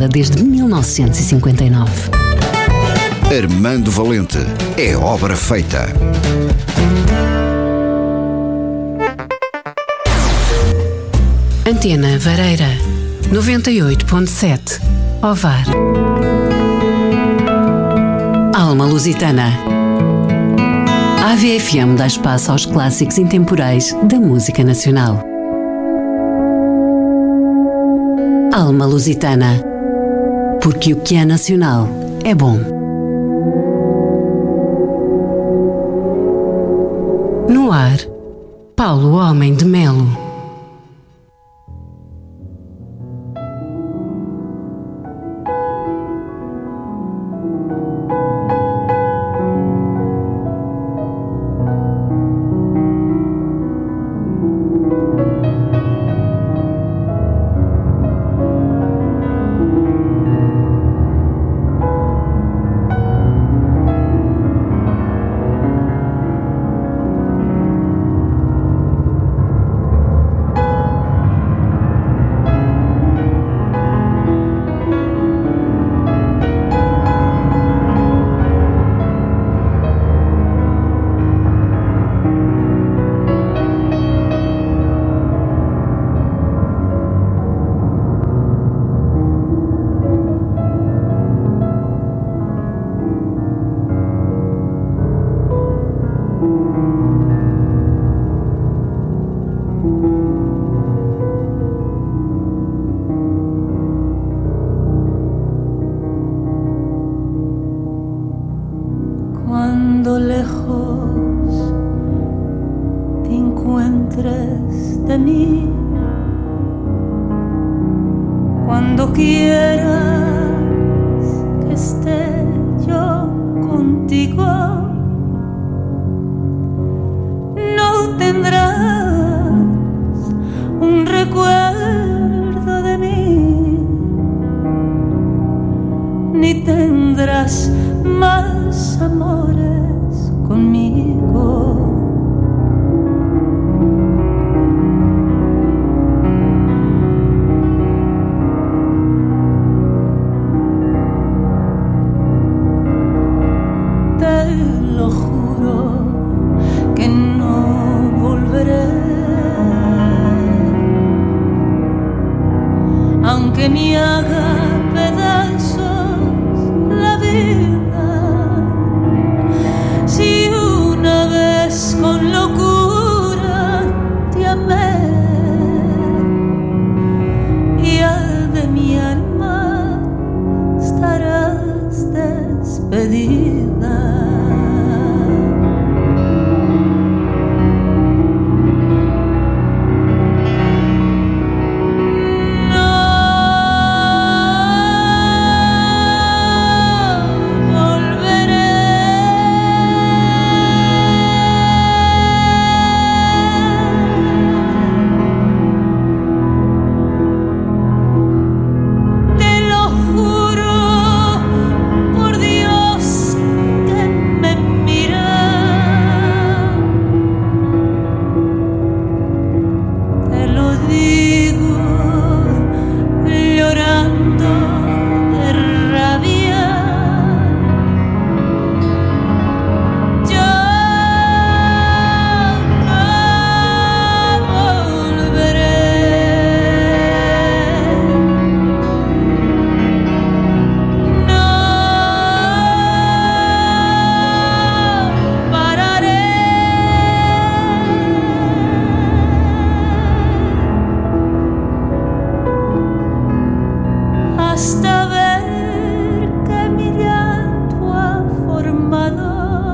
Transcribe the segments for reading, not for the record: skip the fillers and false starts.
estrada desde 1959. Armando Valente é obra feita. Antena Vareira, 98.7, Ovar. Alma Lusitana. A AVFM dá espaço aos clássicos intemporais da música nacional. Alma Lusitana. Porque o que é nacional é bom. No ar, Paulo Homem de Melo. Cuando lejos te encuentres de mí, cuando quieras que esté yo contigo, no tendrás un recuerdo de mí, ni tendrás más amores conmigo. Te lo juro que no volveré, aunque me haga pedazos la vida. Si una vez con locura te amé, ya de mi alma estarás despedida. Hasta ver que mi llanto ha formado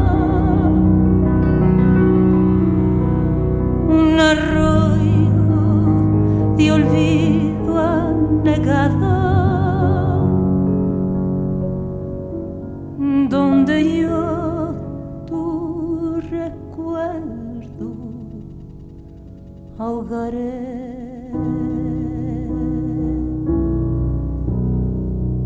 un arroyo de olvido anegado, donde yo tu recuerdo ahogaré.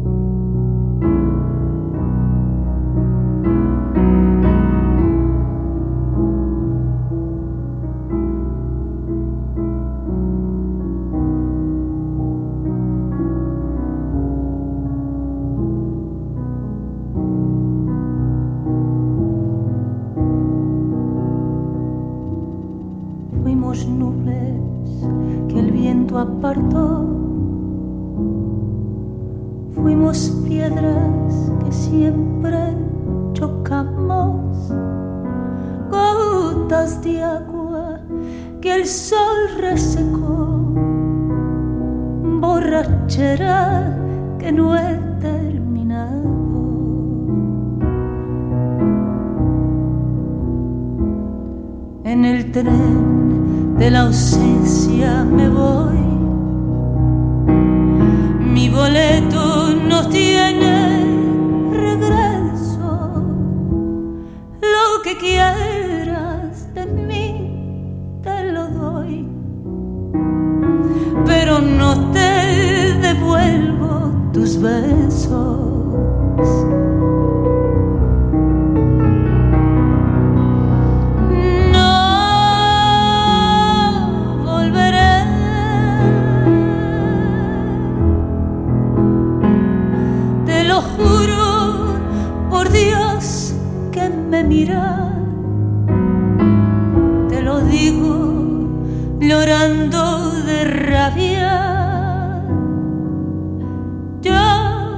fuimos piedras que siempre chocamos, gotas de agua que el sol resecó, borrachera que no he terminado. En el tren de la ausencia me voy, mi boleto no tiene regreso. Lo que quieras de mí te lo doy, pero no te devuelvo tus besos. Mira, te lo digo llorando de rabia. Yo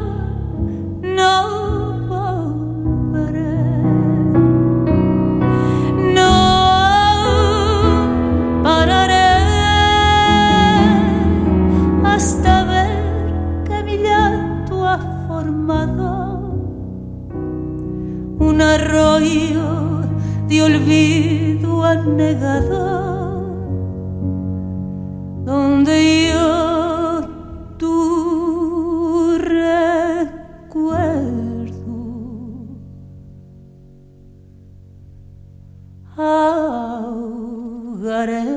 no volveré, no pararé hasta ver que mi llanto ha formado un arroyo de olvido anegado, donde yo tu recuerdo ahogaré.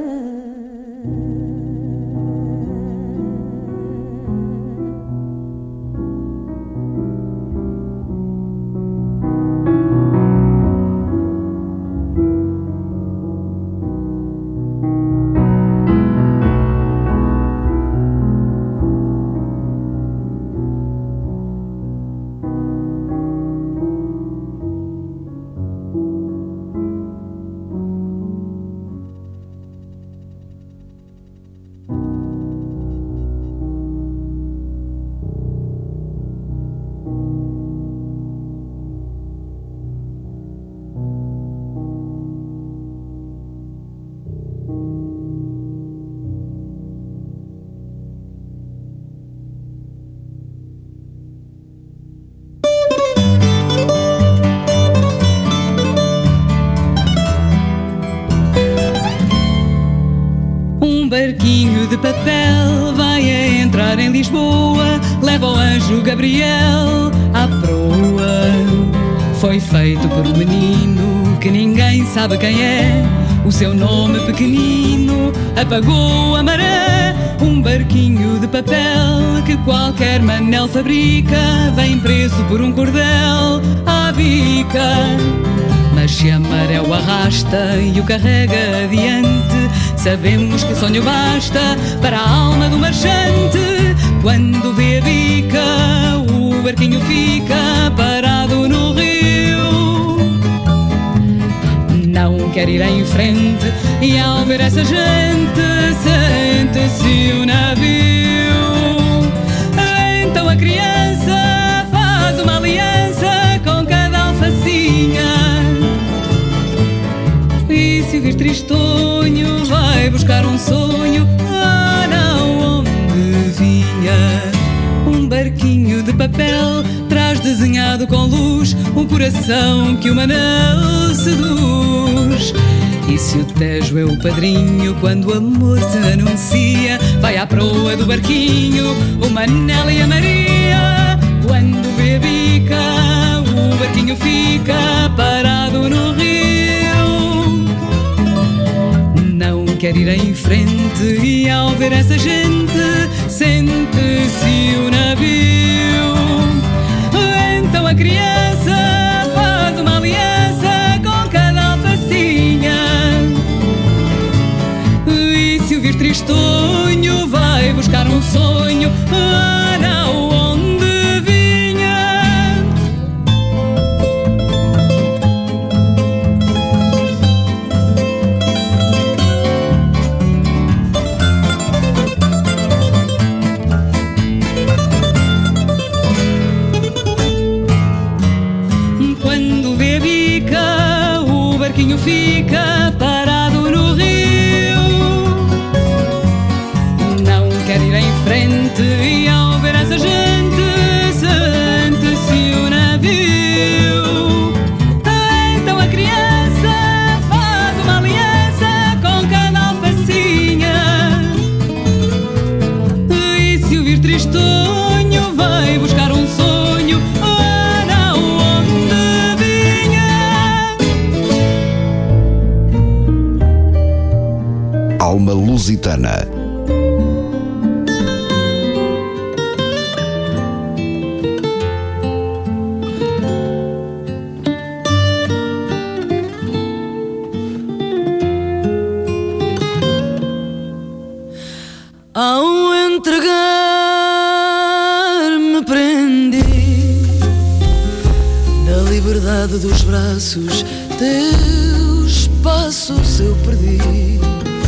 Barquinho de papel vai a entrar em Lisboa, leva o anjo Gabriel à proa. Foi feito por um menino que ninguém sabe quem é, o seu nome pequenino apagou a maré. Um barquinho de papel que qualquer manel fabrica, vem preso por um cordel à bica. Mas se a maré o arrasta e o carrega adiante, sabemos que sonho basta para a alma do marchante. Quando vê a bica, o barquinho fica parado no rio. Não quer ir em frente e ao ver essa gente sente-se um navio. Então a criança faz uma aliança com cada alfacinha, e se vir tristonho vai buscar um sonho lá não onde vinha. Um barquinho de papel traz desenhado com luz um coração que o manel seduz. E se o Tejo é o padrinho quando o amor se anuncia, vai à proa do barquinho o Manel e a Maria. Quando vê a bica, o barquinho fica parado no rio. Não quer ir em frente e ao ver essa gente sente-se o navio. Então a criança faz uma aliança com cada alfacinha, e se o vir tristonho vai buscar um sonho lá não onde vinha. barquinho fica parado no rio. Não quer ir em frente e ao ver essa gente sente-se o navio. Então a criança faz uma aliança com cada alfacinha, e se o vir tristonho vai buscar um sonho ora onde vinha. Alma Lusitana. Ao entregar-me prendi na liberdade dos braços teus passos eu perdi,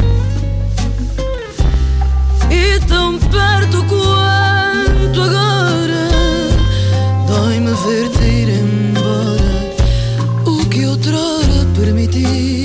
e tão perto quanto agora dói-me ver-te ir embora o que outrora permiti.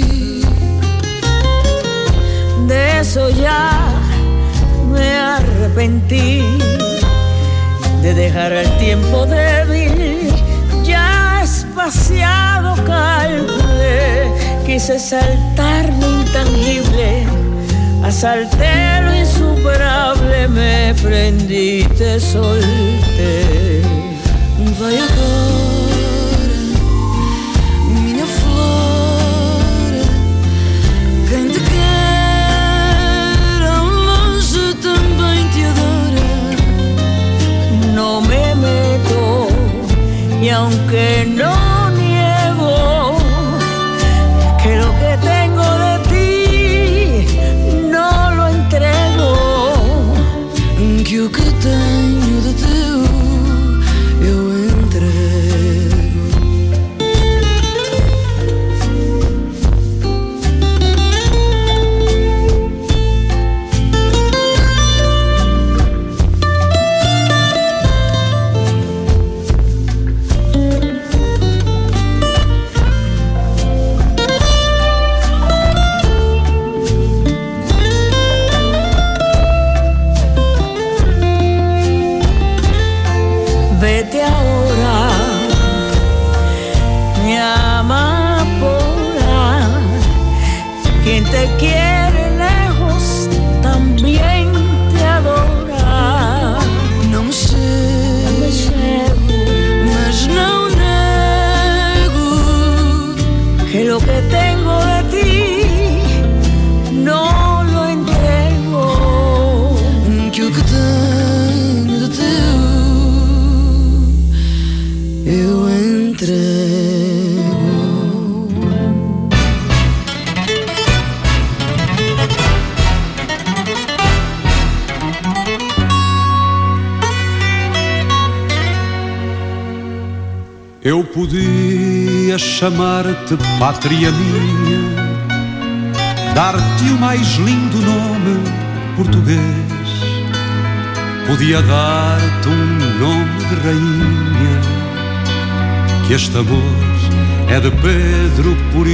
De eso ya me arrepentí, de dejar el tiempo débil ya espaciado calculé. Quise saltar lo intangible, asalté lo insuperable, me prendí, te solté. Vai agora, minha flor, quem te quer ao longe também te adora. No me meto y aunque no niego que lo que tengo de ti no lo entrego, Que o que tenho de teu eu entrego. vete ahora, mi amapola. Quien te quiere lejos también te adora. Não me chego, mas não nego Que lo que tengo de ti no lo entrego. que o que tenho de teu eu entrego. Eu podia chamar-te pátria minha, dar-te o mais lindo nome português. Podia dar-te um nome de rainha, que este amor é de Pedro por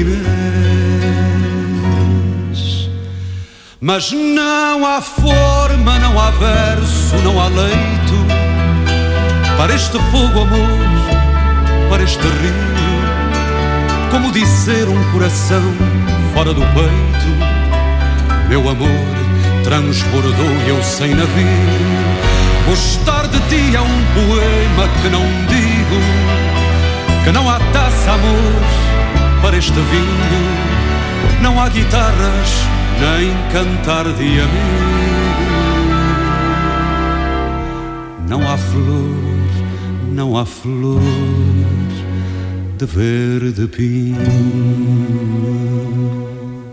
Inês. Mas não há forma, não há verso, não há leito para este fogo amor, para este rio, como dizer um coração fora do peito. Meu amor transbordou e eu sem navio. Gostar de ti é um poema que não digo, que não há taça, amor, para este vinho. Não há guitarras, nem cantar de amigo. Não há flor, não há flor de verde pinho.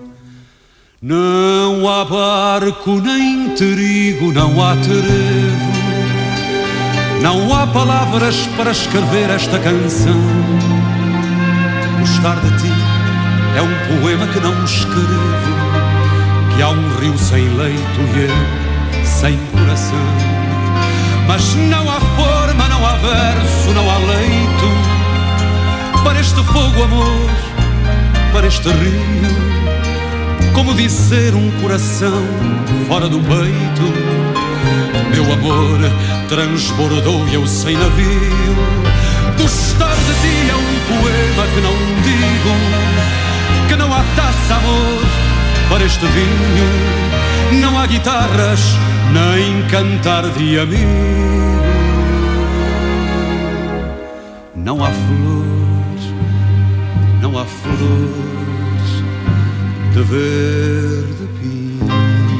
Não há barco nem trigo, não há trevo, não há palavras para escrever esta canção. Gostar de ti é um poema que não escrevo, que há um rio sem leito e eu sem coração. Mas não há forma, não há verso, não há leito para este fogo amor, para este rio, como dizer um coração fora do peito. Meu amor transbordou e eu sem navio. Gostar de ti é um poema que não digo, que não há taça, amor, para este vinho. Não há guitarras, nem cantar de amigo. Não há flores, não há flores de verde pinho.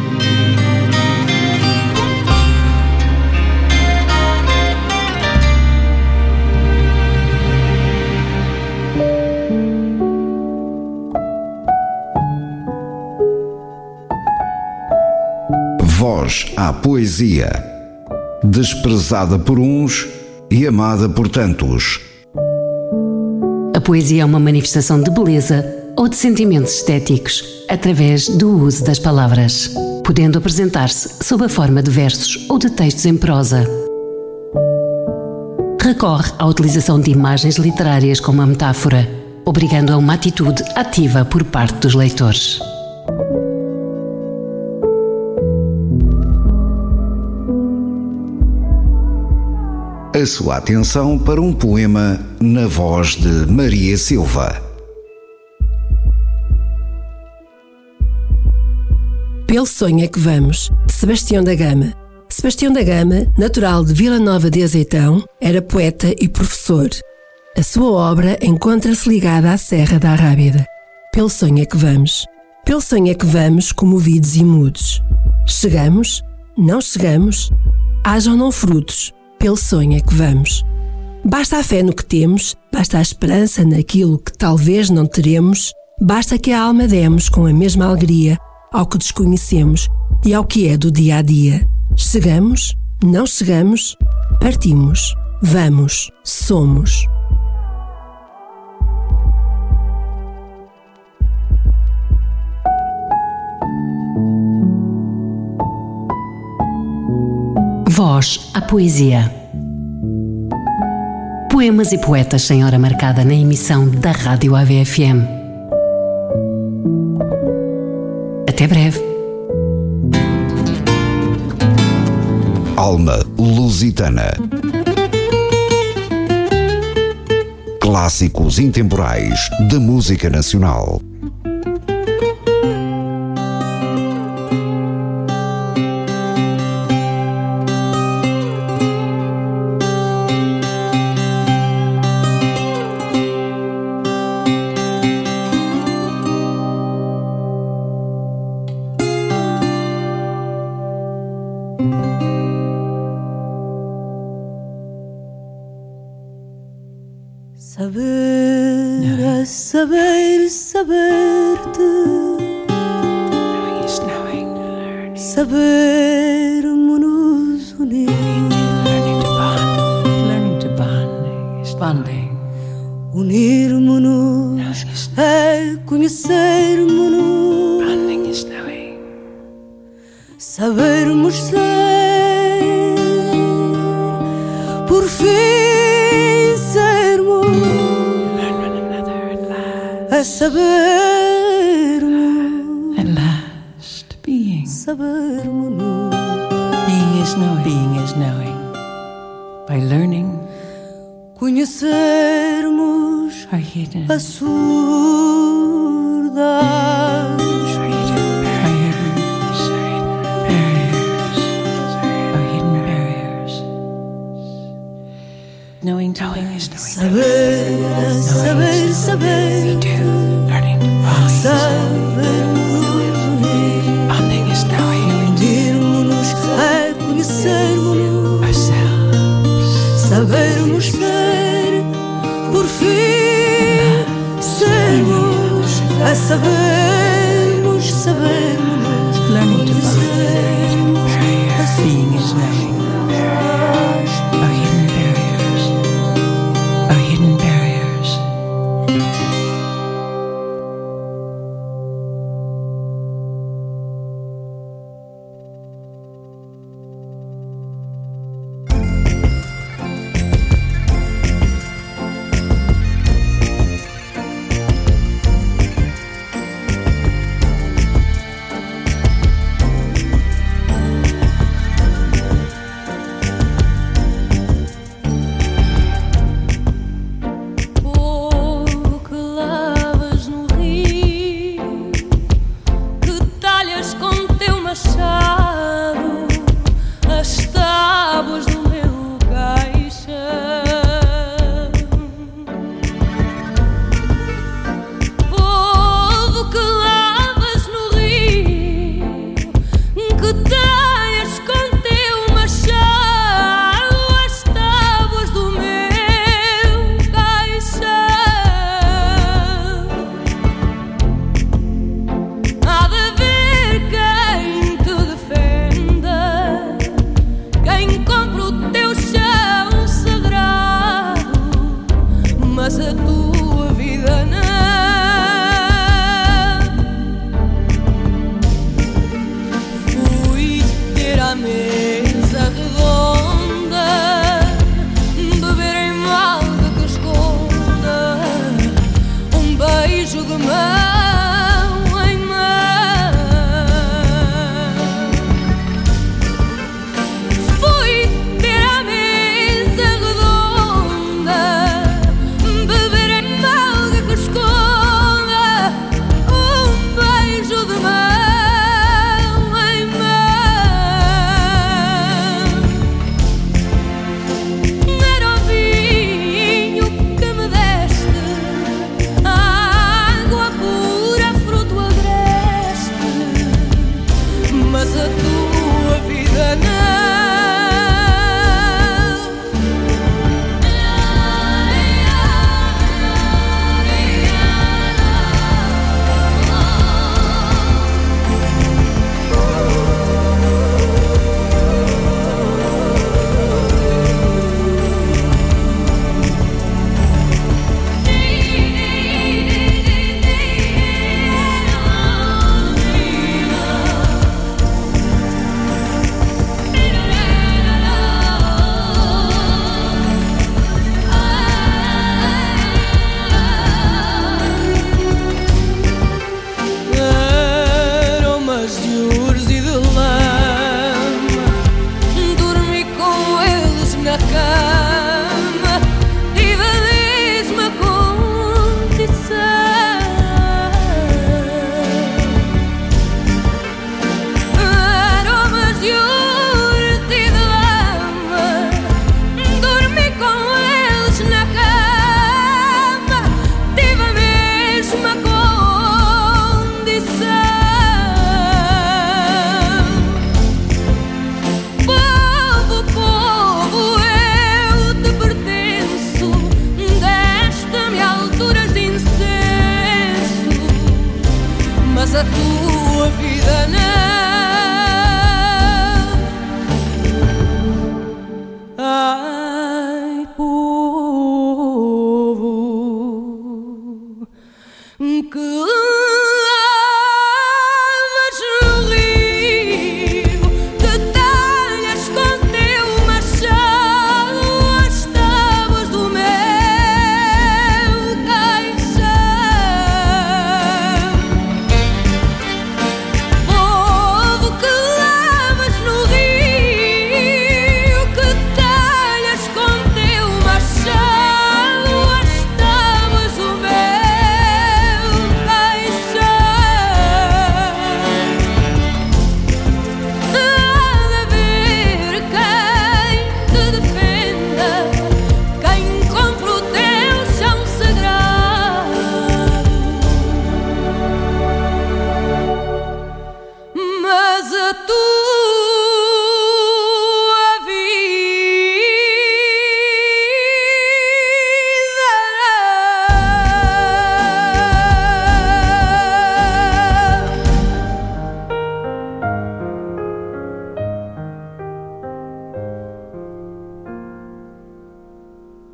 Voz à poesia, desprezada por uns e amada por tantos. A poesia é uma manifestação de beleza ou de sentimentos estéticos através do uso das palavras, podendo apresentar-se sob a forma de versos ou de textos em prosa. Recorre à utilização de imagens literárias como a metáfora, obrigando a uma atitude ativa por parte dos leitores. A sua atenção para um poema na voz de Maria Silva. Pelo sonho é que vamos, de Sebastião da Gama. Sebastião da Gama, natural de Vila Nova de Azeitão, era poeta e professor. A sua obra encontra-se ligada à Serra da Arrábida. Pelo sonho é que vamos. Pelo sonho é que vamos, comovidos e mudos. Chegamos? Não chegamos? Hajam não frutos. Pelo sonho é que vamos. Basta a fé no que temos, basta a esperança naquilo que talvez não teremos, basta que a alma demos com a mesma alegria ao que desconhecemos e ao que é do dia a dia. Chegamos, não chegamos, partimos, vamos, somos. Voz à poesia. Poemas e poetas sem hora marcada na emissão da Rádio AVFM. Até breve. Alma Lusitana. Clássicos intemporais da música nacional. Saber é saber, saber-te. Saber-nos unir. Unirmos-nos é conhecermos-nos. Sabermos ser, por fim sermos. A sabermos, at last, being. sabermos-nos. Being is knowing. Being is knowing. By learning Conhecermos our hidden a surdas. Our hidden barriers. Knowing is knowing. Saber, saber, saber. We do. Learning to bond. Sabermos unir. Bonding is knowing. Unirmos-nos é conhecermos-nos. Ourselves. Sabermos ser, por fim sermos. A sabermos, sabermos. Learning to bond. Conhecermos. Being is knowing. Our hidden barriers. Our hidden barriers.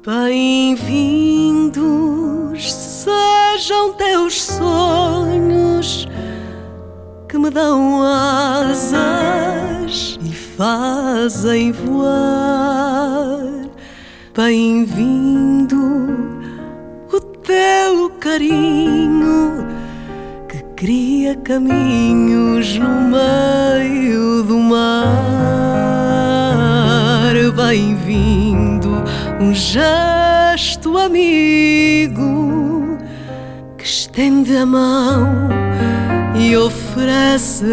Bem-vindos sejam teus sonhos que me dão asas e fazem voar. Bem-vindo o teu carinho que cria caminhos no meio do mar. Bem-vindo um gesto amigo que estende a mão e oferece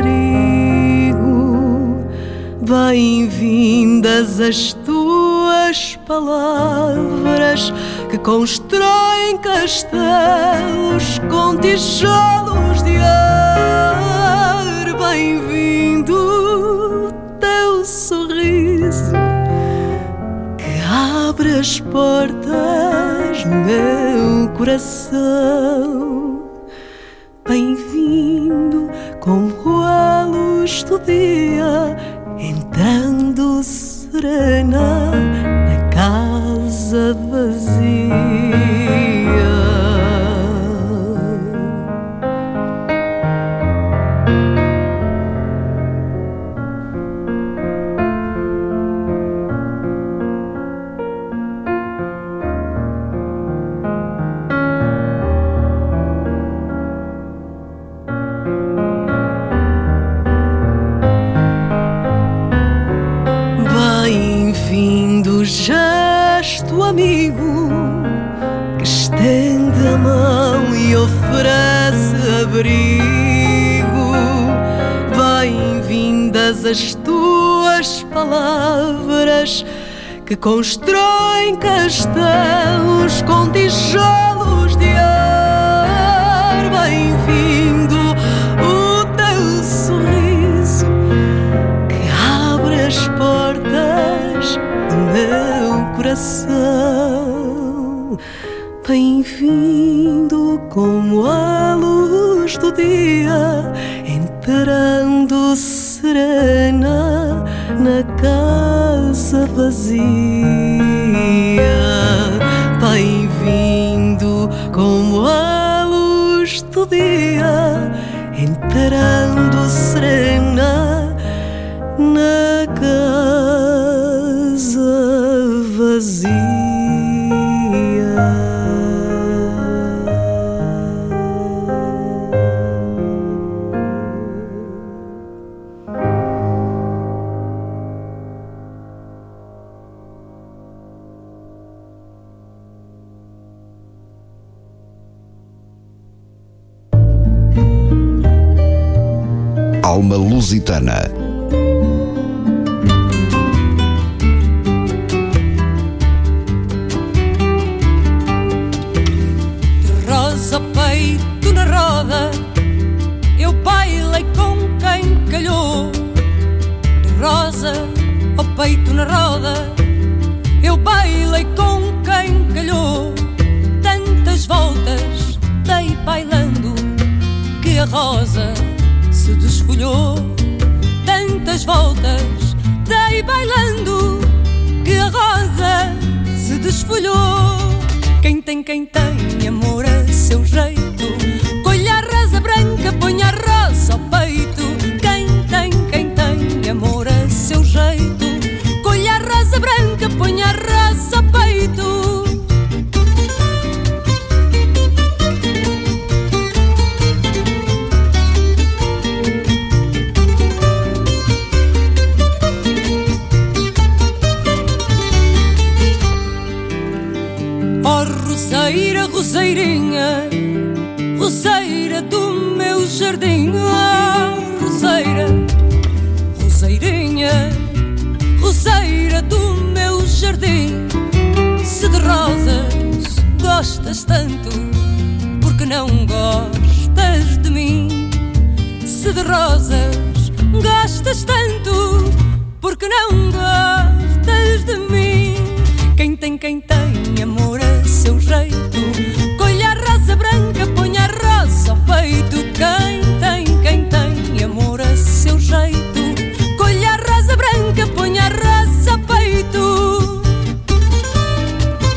abrigo. Bem-vindas as tuas palavras que constroem castelos com tijolos de ar. Bem-vindo o teu sorriso que abre as portas do meu coração. Bem-vindo como a luz do dia entrando serena na casa vazia. Gesto amigo que estende a mão e oferece abrigo. Bem-vindas as tuas palavras que constroem castelos com tijolos de ar. Bem-vindo o teu sorriso que abre as portas do meu coração. Bem-vindo como a luz do dia entrando serena na casa vazia. Bem-vindo como a luz do dia entrando serena na casa vazia. Alma Lusitana. Rosa peito na roda, eu bailei com quem calhou. Rosa ao peito na roda, eu bailei com quem calhou. Tantas voltas dei bailando que a rosa se desfolhou. Tantas voltas dei bailando que a rosa se desfolhou. Quem tem amor a seu jeito, colhe a rosa branca, põe a rosa ao peito. Quem tem amor a seu jeito, colhe a rosa branca, põe a rosa ao peito. Roseira, roseirinha, roseira do meu jardim. Oh, roseira, roseirinha, roseira do meu jardim. Se de rosas gostas tanto, porque não gostas de mim? Se de rosas gostas tanto, porque não gostas de mim? Quem tem amor a seu jeito, colhe a rosa branca, põe a rosa ao peito. Quem tem amor a seu jeito, colhe a rosa branca, põe a rosa ao peito.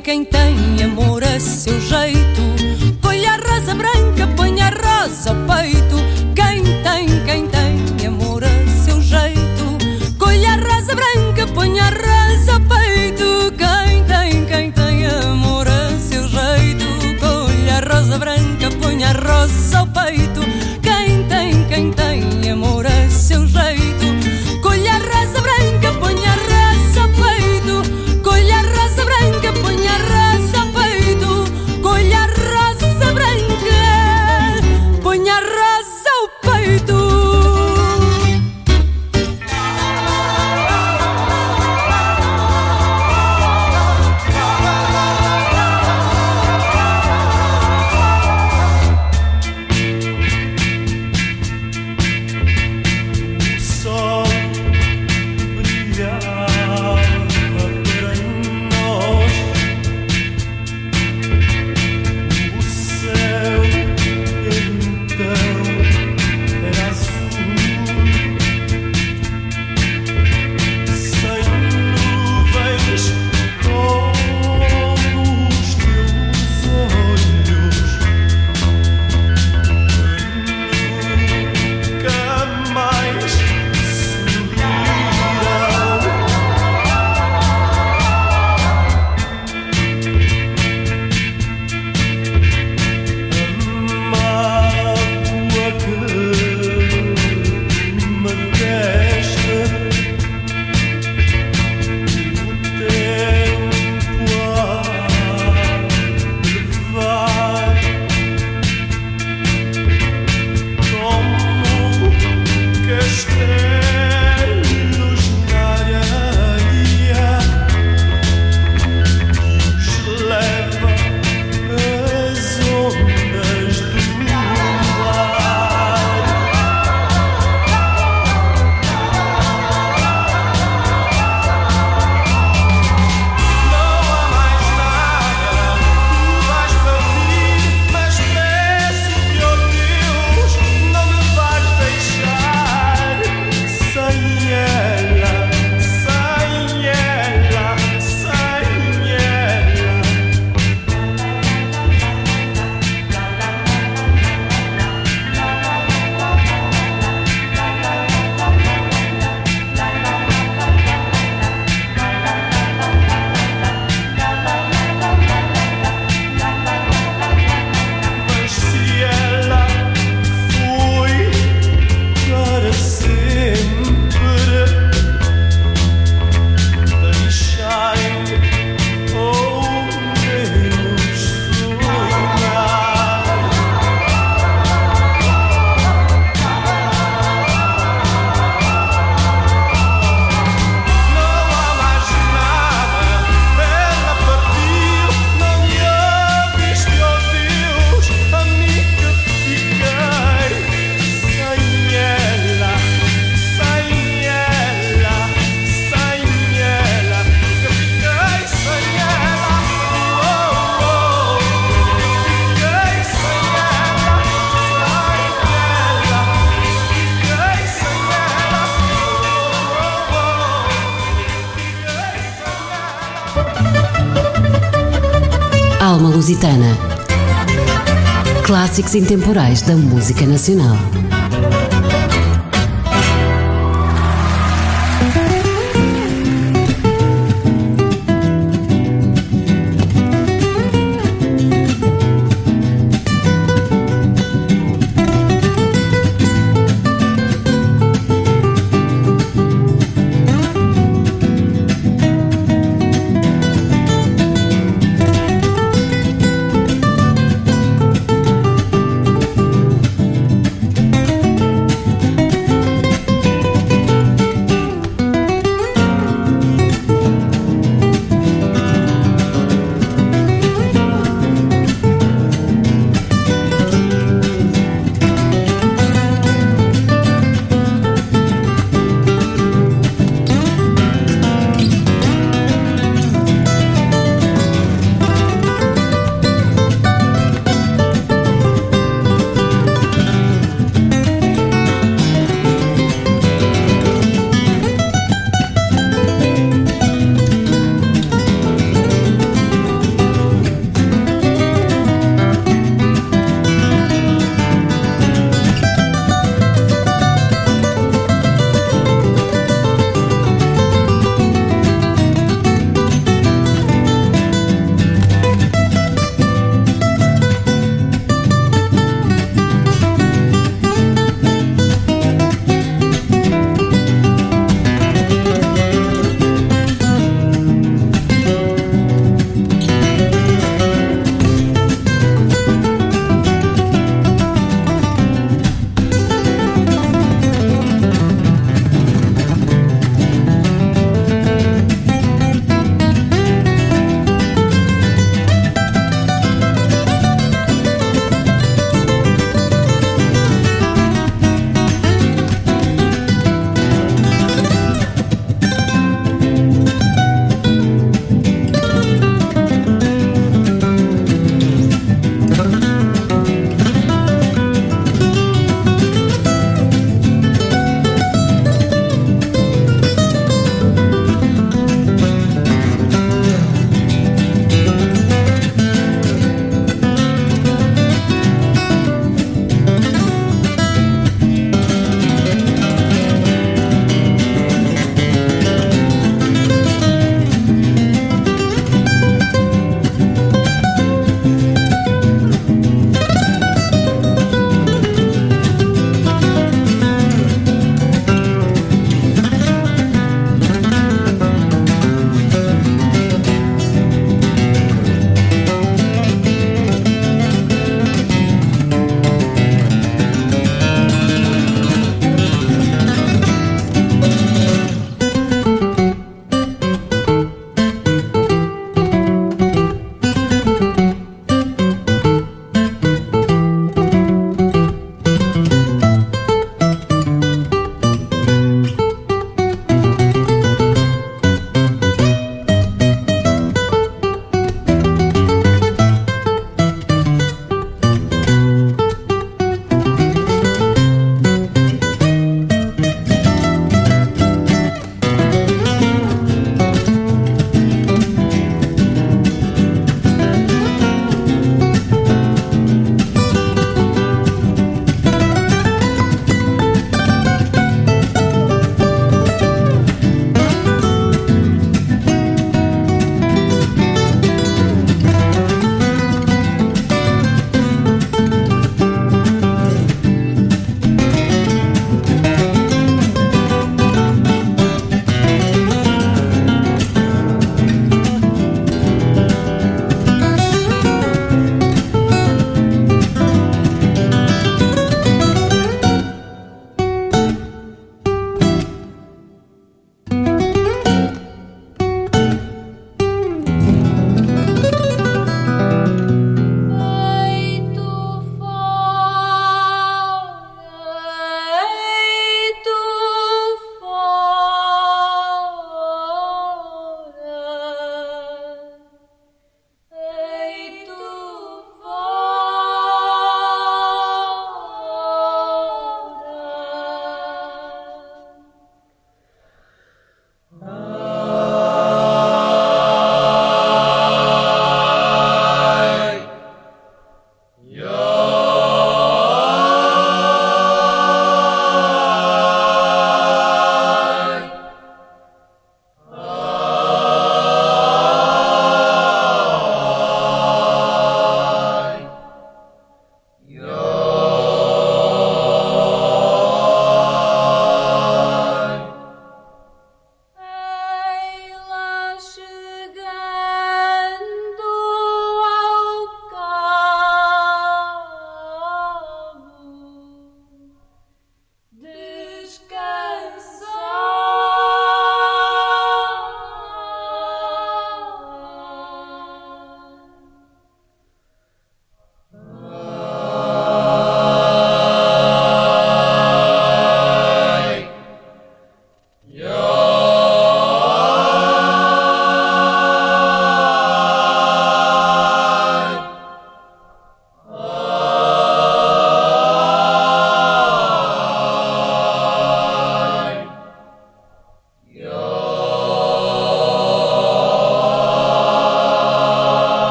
quem tem amor a seu jeito. Colha a rosa branca, põe a rosa ao peito. Quem tem amor a seu jeito. Colha a rosa branca, põe a rosa ao peito. Quem tem amor a seu jeito. Colha a rosa branca, põe a rosa ao peito. Quem tem amor a seu jeito. Colha a rosa branca, põe a rosa ao peito. Colha a rosa branca, põe a rosa ao peito. Colha a rosa branca, põe a rosa ao peito. Alma Lusitana. Clássicos intemporais da música nacional.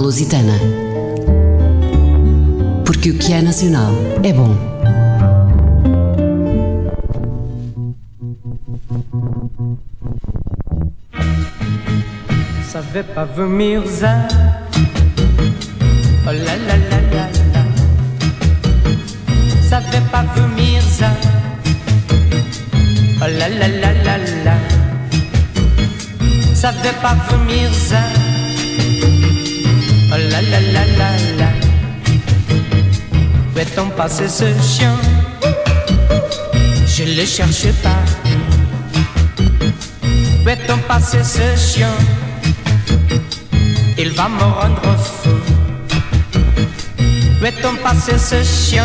Lusitana. Porque o que é nacional é bom. Ça va pas venir ça. Oh la la la la la. Ça va pas venir ça. Oh la la la la la. Ça va pas venir ça. Oh la la la la la. Où est-on passé ce chien? Je le cherche pas. Où est-on passé ce chien? Il va me rendre fou. Où est-on passé ce chien?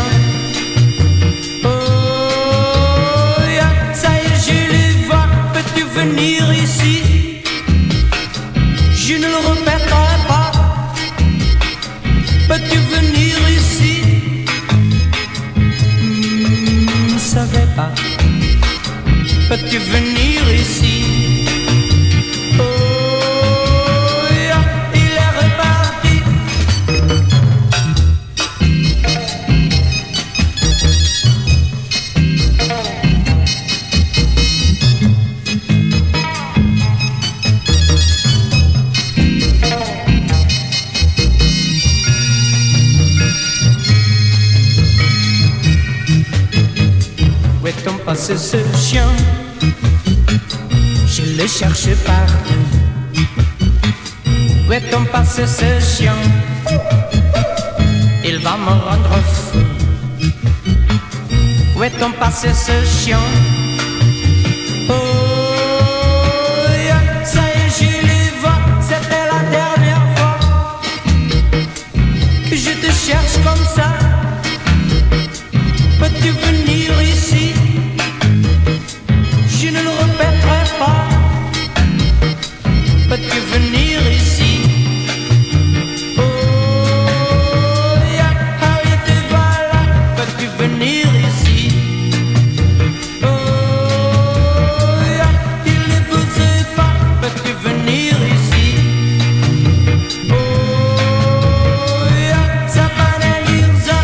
Oh, yeah, ça y est, je le vois. Peux-tu venir ici? Je ne le répéterai pas. Peux-tu venir ici? Ne savais pas. Peux-tu venir ici? C'est ce chien, je le cherche partout. Où est-on passé ce chien? Il va me rendre fou. Où est-on passé ce chien? Oh, yeah, ça y est, je le vois. C'était la dernière fois que je te cherche comme ça. Peux-tu venir ici? Je ne le répéterai pas. Peux-tu venir ici? Oh, yeah, ah oui, te voilà. Peux-tu venir ici? Oh, yeah, il ne bouge pas. Peux-tu venir ici? Oh, yeah, ça va venir ça.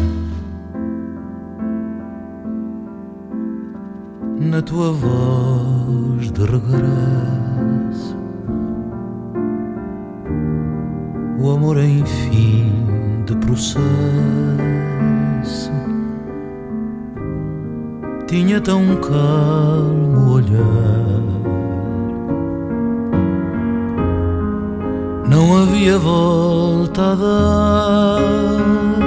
Na tua voz de regresso, o amor em fim de processo tinha tão calmo olhar, não havia volta a dar.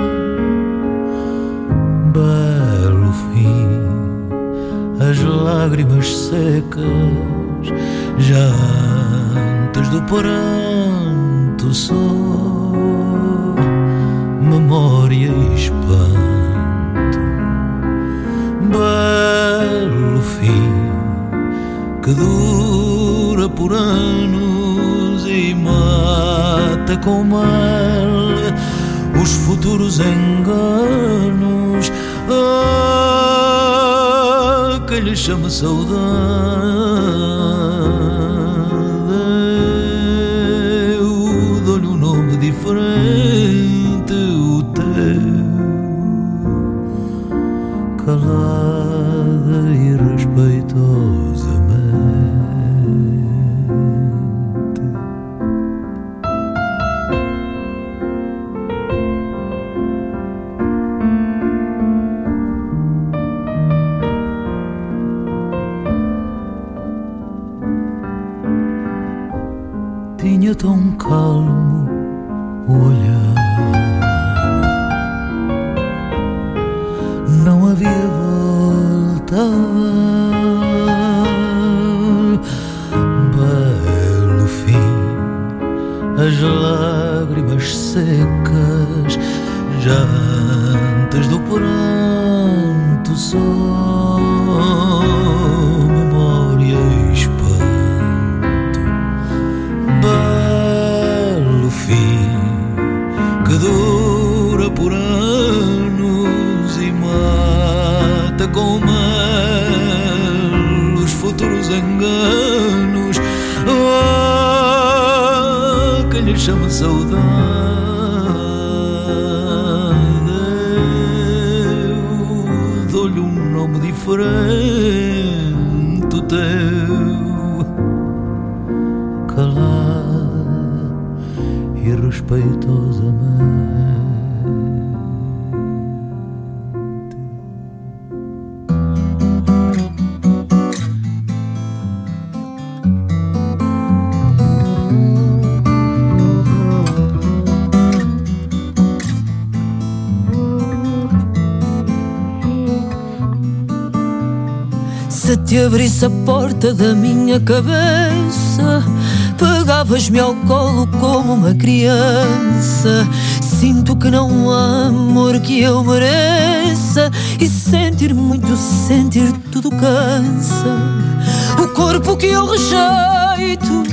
Belo fim, as lágrimas secas, já antes do pranto, só memória e espanto. Belo fim que dura por anos e mata com mal os futuros enganos. Que lhe chama saudade, eu dou-lhe um nome diferente, o teu, calada e respeitosamente. Tinha tão calmo o olhar, não havia volta a dar. Belo fim, as lágrimas secas, já antes do pranto, só memória e espanto. Belo fim que dura por anos e mata com mal os futuros enganos. que lhe chama saudade. Eu dou-lhe um nome diferente, o teu, calado e respeitosamente. Se te abrisse a porta da minha cabeça, pegavas-me ao colo como uma criança. Sinto que não há amor que eu mereça, e sentir muito, sentir tudo cansa. O corpo que eu rejeito,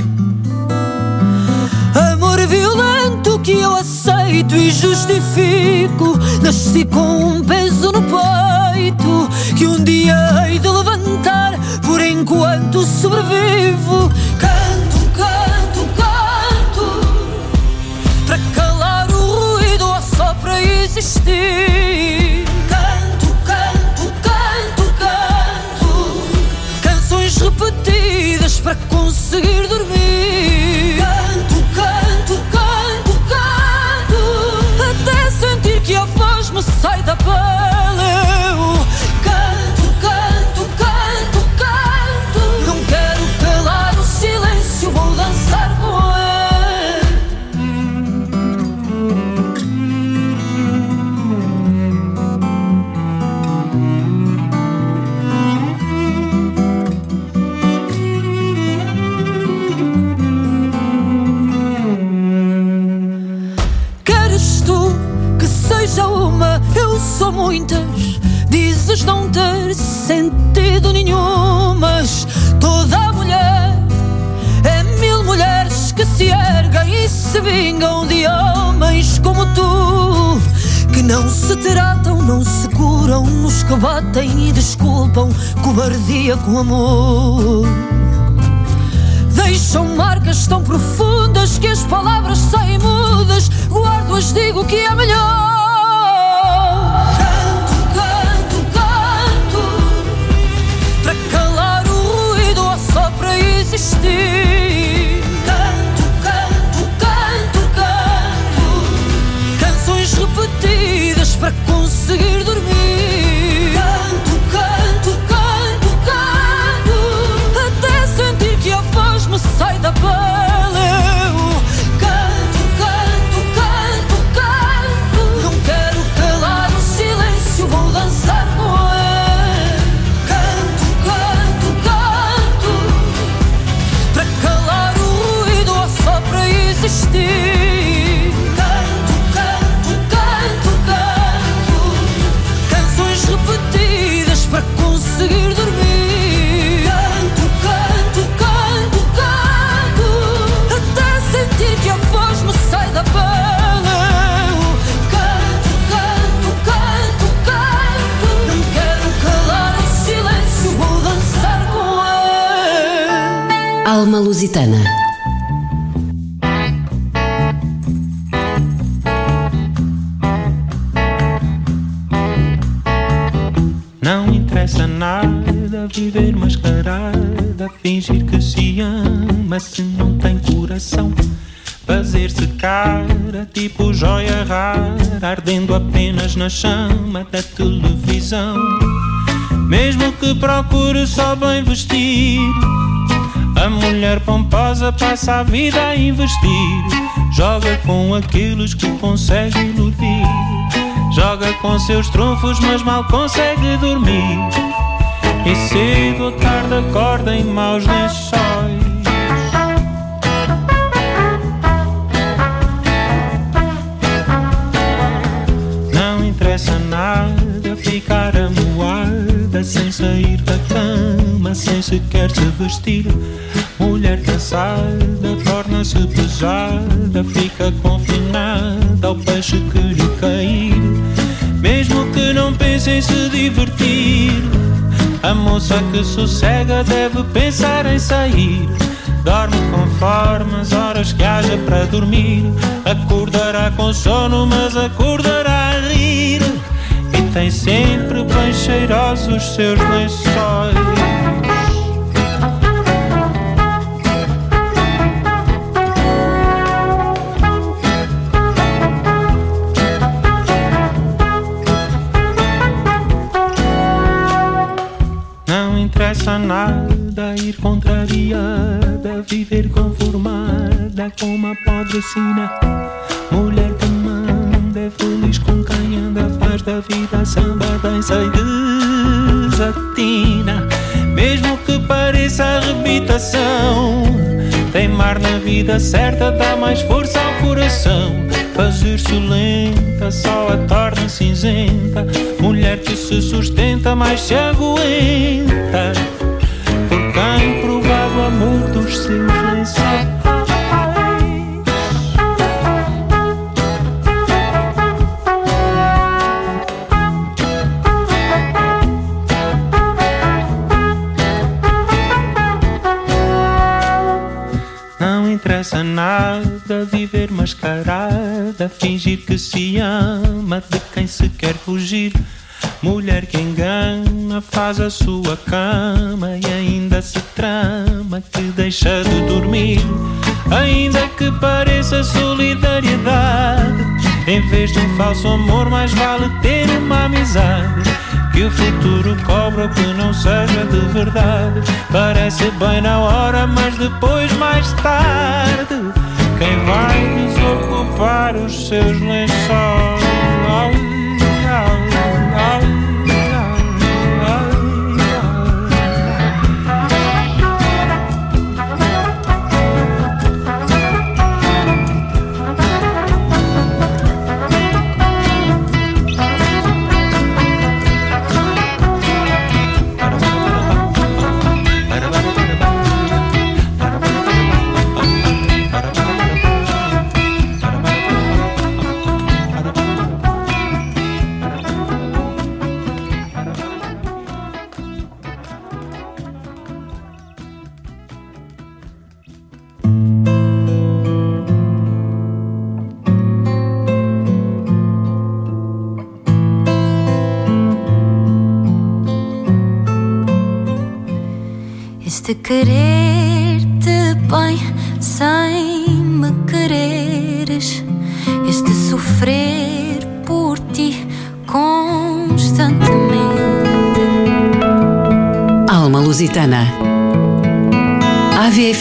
amor violento que eu aceito e justifico. Nasci com um peso no peito que um dia hei de levantar, por enquanto sobrevivo. Canto, canto, canto, para calar o ruído ou só para existir. Canto, canto, canto, canto, canções repetidas para conseguir dormir. Canto, canto, canto, canto, até sentir que a voz me sai da pele. Eu canto, canto, canto, canto, não quero calar o silêncio, vou dançar com seja uma, eu sou muitas. Dizes não ter sentido nenhum, mas toda a mulher é mil mulheres que se erguem e se vingam de homens como tu, que não se tratam, não se curam, nos que batem e desculpam cobardia com amor. Deixam marcas tão profundas que as palavras saem mudas. Guardo-as, digo que é melhor. Existir. Canto, canto, canto, canto, canções repetidas para conseguir dormir. Canto, canto, canto, canto, até sentir que a voz me sai da pele. Eu canto, canto, canto, canto, não quero calar o silêncio, vou dançar com ele. Canto, canto, canto, para calar o ruído ou só para existir. Canto, canto, canto, canto, canções repetidas para conseguir dormir. Canto, canto, canto, canto, até sentir que a voz me sai da pele. Canto, canto, canto, canto, não quero calar o silêncio, vou dançar com ele. Alma Lusitana. Não interessa nada viver mascarada, fingir que se ama se não tem coração. Fazer-se cara tipo joia rara, ardendo apenas na chama da televisão. Mesmo que procure só bem vestir, a mulher pomposa passa a vida a investir. Joga com aqueles que consegue iludir, joga com seus trunfos mas mal consegue dormir. E cedo ou tarde acorda em maus lençóis. Não interessa nada ficar amuada, sem sair da cama, sem sequer se vestir. Mulher cansada torna-se pesada, fica confinada ao peixe que lhe cair. Mesmo que não pense em se divertir, a moça que sossega deve pensar em sair. dorme conforme as horas que haja para dormir. Acordará com sono, mas acordará a rir. E tem sempre bem cheirosos os seus lençóis. Interessa nada ir contrariada, viver conformada com uma podrecina. Mulher que manda, é feliz com quem anda, faz da vida samba, dança e desatina. Mesmo que pareça arrebitação, teimar na vida certa dá mais força ao coração. Fazer-se lenta só a torna cinzenta. Mulher que se sustenta mais se aguenta, porque há improvável amor dos seus lençóis. Não interessa nada viver mascarada, fingir que se ama de quem se quer fugir. Mulher que engana, faz a sua cama e ainda se trama que deixa de dormir. Ainda que pareça solidariedade, em vez de um falso amor mais vale ter uma amizade. Que o futuro cobra o que não seja de verdade. Parece bem na hora, mas depois mais tarde quem vai desocupar os seus lençóis? De querer-te bem sem me quereres, este sofrer por ti constantemente. Alma Lusitana. AVF